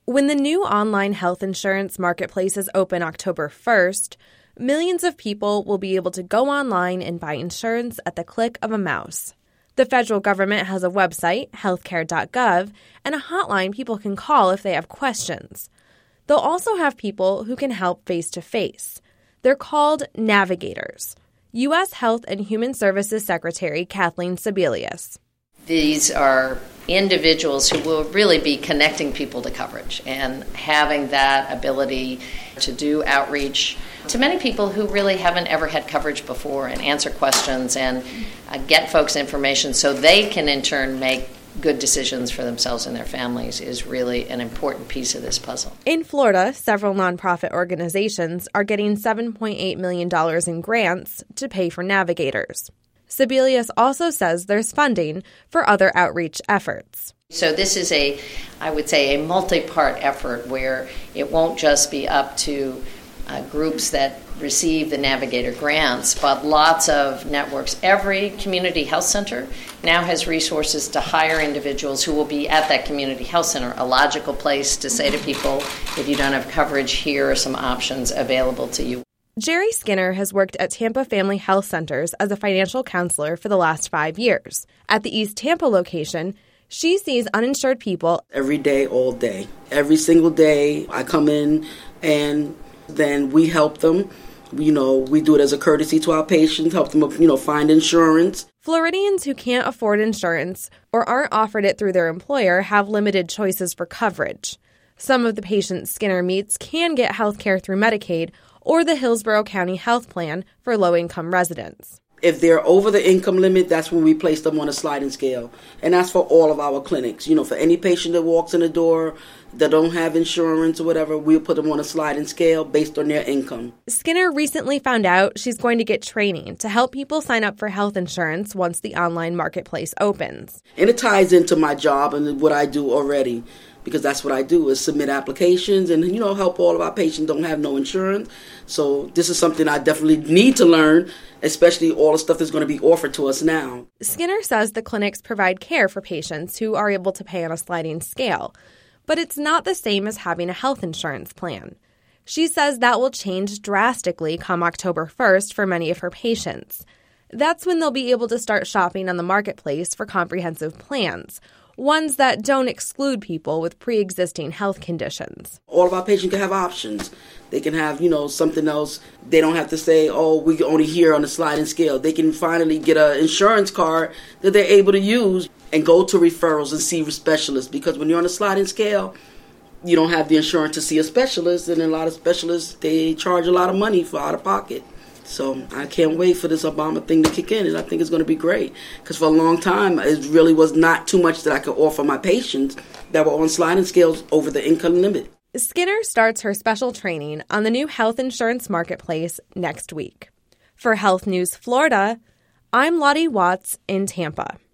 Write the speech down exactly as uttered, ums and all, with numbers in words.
When the new online health insurance marketplaces open October first, millions of people will be able to go online and buy insurance at the click of a mouse. The federal government has a website, healthcare dot gov, and a hotline people can call if they have questions. They'll also have people who can help face-to-face. They're called navigators. U S Health and Human Services Secretary Kathleen Sebelius. These are individuals who will really be connecting people to coverage and having that ability to do outreach to many people who really haven't ever had coverage before and answer questions and uh, get folks information so they can in turn make good decisions for themselves and their families is really an important piece of this puzzle. In Florida, several nonprofit organizations are getting seven point eight million dollars in grants to pay for navigators. Sebelius also says there's funding for other outreach efforts. So this is a, I would say, a multi-part effort where it won't just be up to uh, groups that receive the Navigator grants, but lots of networks. Every community health center now has resources to hire individuals who will be at that community health center, a logical place to say to people, if you don't have coverage, here are some options available to you. Jerry Skinner has worked at Tampa Family Health Centers as a financial counselor for the last five years. At the East Tampa location, she sees uninsured people every day, all day. Every single day, I come in and then we help them. You know, we do it as a courtesy to our patients, help them, you know, find insurance. Floridians who can't afford insurance or aren't offered it through their employer have limited choices for coverage. Some of the patients Skinner meets can get health care through Medicaid or the Hillsborough County Health Plan for low-income residents. If they're over the income limit, that's when we place them on a sliding scale. And that's for all of our clinics. You know, for any patient that walks in the door that don't have insurance or whatever, we'll put them on a sliding scale based on their income. Skinner recently found out she's going to get training to help people sign up for health insurance once the online marketplace opens. And it ties into my job and what I do already, because that's what I do, is submit applications and, you know, help all of our patients don't have no insurance. So this is something I definitely need to learn, especially all the stuff that's going to be offered to us now. Skinner says the clinics provide care for patients who are able to pay on a sliding scale, but it's not the same as having a health insurance plan. She says that will change drastically come October first for many of her patients. That's when they'll be able to start shopping on the marketplace for comprehensive plans, ones that don't exclude people with pre-existing health conditions. All of our patients can have options. They can have, you know, something else. They don't have to say, oh, we only here on the sliding scale. They can finally get an insurance card that they're able to use and go to referrals and see specialists. Because when you're on a sliding scale, you don't have the insurance to see a specialist. And a lot of specialists, they charge a lot of money for out of pocket. So I can't wait for this Obama thing to kick in, and I think it's going to be great. Because for a long time, it really was not too much that I could offer my patients that were on sliding scales over the income limit. Skinner starts her special training on the new health insurance marketplace next week. For Health News Florida, I'm Lottie Watts in Tampa.